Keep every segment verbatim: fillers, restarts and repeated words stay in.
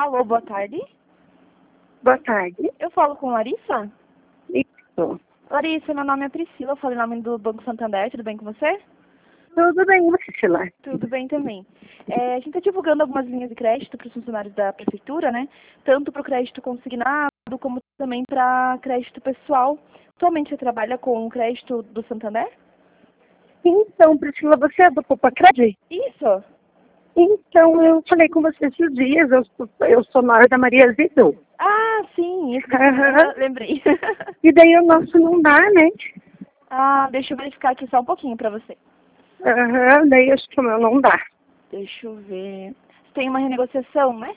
Alô, boa tarde. Boa tarde. Eu falo com Larissa? Isso. Larissa, meu nome é Priscila, eu falo em nome do Banco Santander, tudo bem com você? Tudo bem, Priscila? Tudo bem também. É, a gente está divulgando algumas linhas de crédito para os funcionários da prefeitura, né? Tanto para o crédito consignado, como também para crédito pessoal. Atualmente você trabalha com o crédito do Santander? Então, Priscila, você é do Poupa Crédito? Isso. Então, eu falei com você esses dias, eu, sou- eu sou nora da Maria Zidu. Ah, sim, isso. Aham. Lembrei. E daí o nosso não dá, né? Ah, deixa eu verificar aqui só um pouquinho para você. Aham, daí acho que o meu não dá. Deixa eu ver. Você tem uma renegociação, né?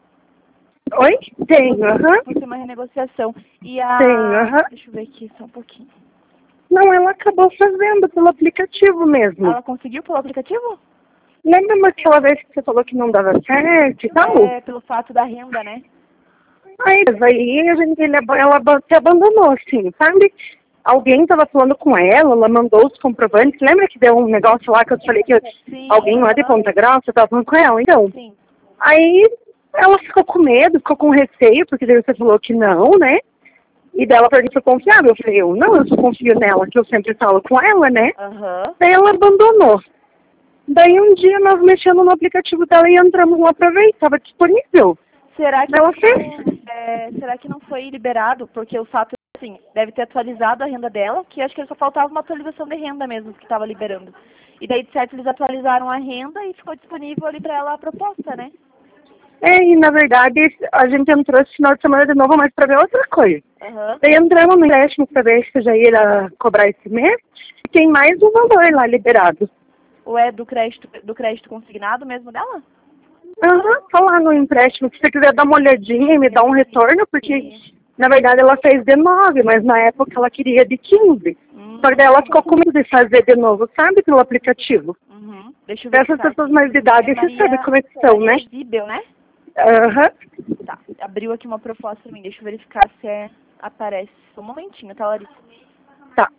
Oi? Tenho, aham. Você tem uma renegociação. E Tenho, a... aham. Deixa eu ver aqui só um pouquinho. Não, ela acabou fazendo pelo aplicativo mesmo. Ela conseguiu pelo aplicativo? Lembra aquela vez que você falou que não dava certo e tal? É, pelo fato da renda, né? Aí, aí a gente, ele, ela se abandonou, assim, sabe? Alguém estava falando com ela, ela mandou os comprovantes. Lembra que deu um negócio lá que eu te falei que eu- Sim. alguém lá de Ponta Grossa estava falando com ela? Então, Sim. aí ela ficou com medo, ficou com receio, porque daí você falou que não, né? E dela para mim foi confiável. Eu falei, eu não, eu só confio nela, que eu sempre falo com ela, né? Aham. Daí ela abandonou. Daí um dia nós mexendo no aplicativo dela e entramos lá para ver, estava disponível. Será que, Ela fez. não, é, será que não foi liberado? Porque o fato, assim, deve ter atualizado a renda dela, que acho que só faltava uma atualização de renda mesmo que estava liberando. E daí, de certo, eles atualizaram a renda e ficou disponível ali para ela a proposta, né? É, e na verdade a gente entrou esse final de semana de novo, mas para ver outra coisa. Aham. Daí entramos no empréstimo para ver se já ia cobrar esse mês. Tem mais um valor lá liberado. Ou é do crédito, do crédito consignado mesmo dela? Aham, tá lá no empréstimo. Se você quiser dar uma olhadinha e me dar um retorno, porque na verdade ela fez de nove, mas na época ela queria de quinze. Hum, Só que daí ela ficou com medo de fazer de novo, sabe, pelo aplicativo. uhum. Deixa eu ver. Essas pessoas mais de idade, É você sabe Maria, como é que são, né? Maria Zibel, né? Aham, Tá. Abriu aqui uma proposta pra mim. Deixa eu verificar se é, aparece. Só um momentinho, tá, Larissa? tá.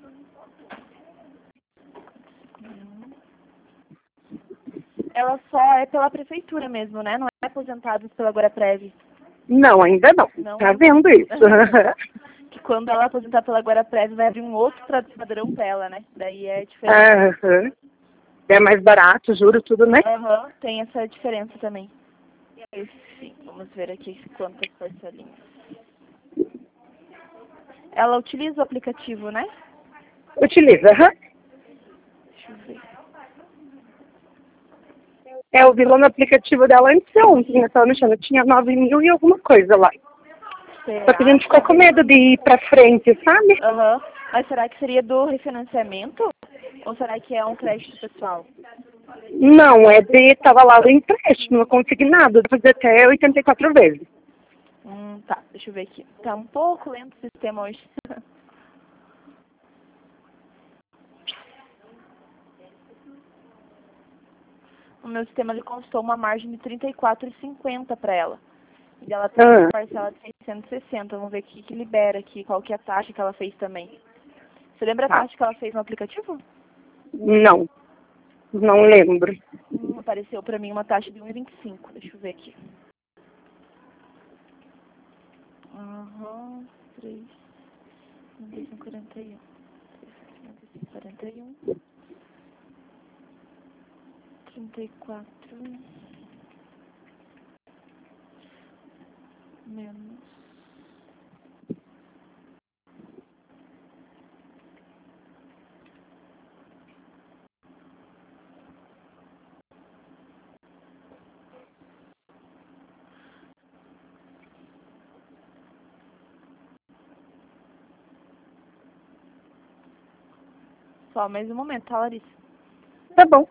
Ela só é pela prefeitura mesmo, né? Não é aposentado pela Guaraprev. Não, ainda não. Não. Tá vendo isso? Que quando ela aposentar pela Guaraprev vai abrir um outro pra- padrão pra ela, né? Daí é diferente. Aham. É mais barato, juro, tudo, né? Aham, tem essa diferença também. Sim, vamos ver aqui quantas parcelinhas. Ela utiliza o aplicativo, né? Utiliza, aham. Deixa eu ver. É, eu vi lá no aplicativo dela antes de ontem, eu tava mexendo, tinha nove mil e alguma coisa lá. Só que a Será? gente ficou com medo de ir pra frente, sabe? Aham. Mas será que seria do refinanciamento? Ou será que é um crédito pessoal? Não, é de, tava lá do empréstimo, não consegui nada, fazer até oitenta e quatro vezes. Hum, tá, deixa eu ver aqui. Tá um pouco lento o sistema hoje. O meu sistema ele constou uma margem de trinta e quatro reais e cinquenta centavos para ela. E ela tem Ah, uma parcela de seiscentos e sessenta. Vamos ver o que, que libera aqui, qual que é a taxa que ela fez também. Você lembra a tá. taxa que ela fez no aplicativo? Não, não lembro. Hum, apareceu para mim uma taxa de um vírgula vinte e cinco. Deixa eu ver aqui. Aham, três, quarenta e um. quarenta e um. trinta e quatro. Menos. Só mais um momento, tá, Larissa? Tá bom.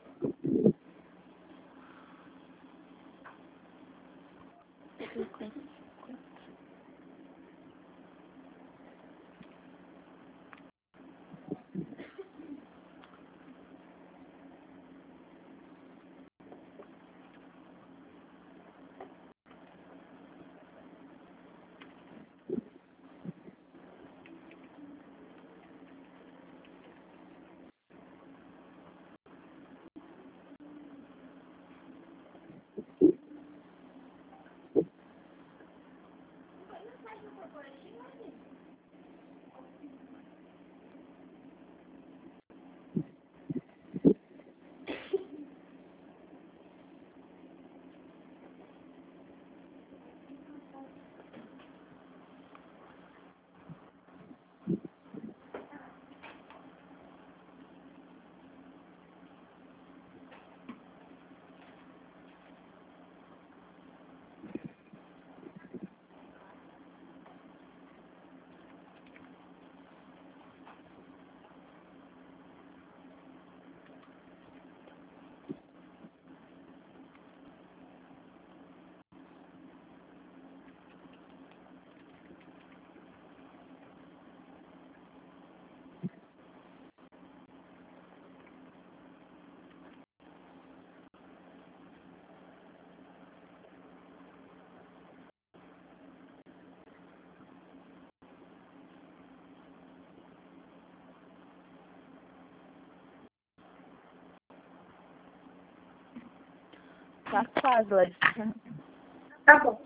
Tá quase, Larissa. Tá bom.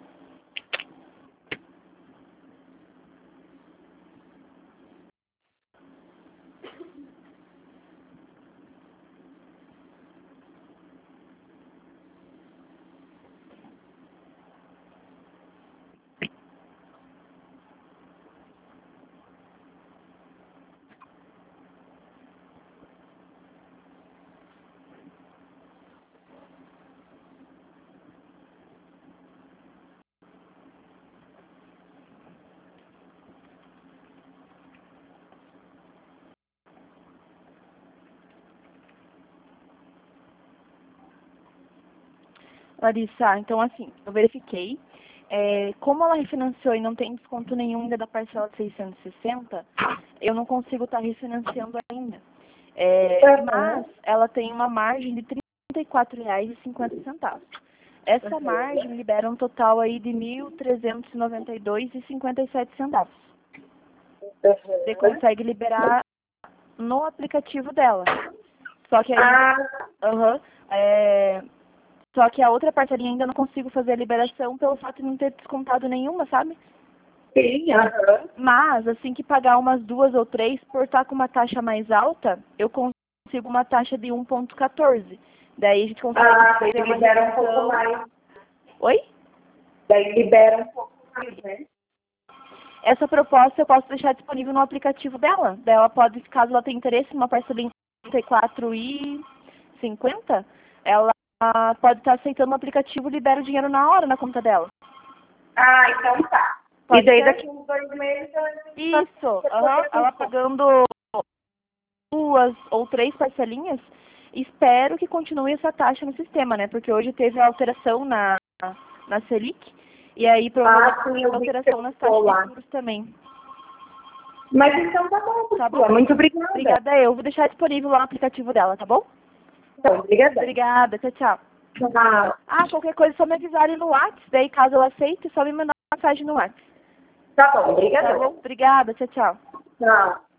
Larissa, então assim, eu verifiquei. É, como ela refinanciou e não tem desconto nenhum ainda da parcela de seiscentos e sessenta, eu não consigo estar refinanciando ainda. É, Uhum. mas ela tem uma margem de trinta e quatro reais e cinquenta centavos. Essa margem libera um total aí de mil trezentos e noventa e dois reais e cinquenta e sete centavos. Você consegue liberar no aplicativo dela. Só que aí, Ah, aham, é, só que a outra parcelinha ainda não consigo fazer a liberação pelo fato de não ter descontado nenhuma, sabe? sim, aham. Mas, assim que pagar umas duas ou três, por estar com uma taxa mais alta, eu consigo uma taxa de um ponto quatorze. Daí a gente consegue Ah, daí fazer uma libera um pouco redução. mais. Oi? Daí libera um pouco mais, né? Essa proposta eu posso deixar disponível no aplicativo dela. Daí ela pode, caso ela tenha interesse numa parcelinha de trinta e quatro reais e cinquenta, ela pode estar aceitando o aplicativo e libera o dinheiro na hora na conta dela. Ah, então tá. Pode e daí ser? daqui uns dois meses ela Isso, aham, ela pagando duas ou três parcelinhas, espero que continue essa taxa no sistema, né? Porque hoje teve a alteração na, na Selic, e aí provavelmente Ah, sim, tem eu uma vi que alteração você nas ficou taxas lá. de juros também. Mas então tá bom, Tá Priscila. bom? Muito obrigada. Obrigada eu. Vou deixar disponível lá no aplicativo dela, tá bom? Então, obrigada. Obrigada, tchau, tchau. Tchau. Ah, qualquer coisa é só me avisarem no WhatsApp, daí caso ela aceite, é só me mandar uma mensagem no WhatsApp. Tá bom, Tá obrigada. bom? Obrigada, tchau, tchau. Tchau.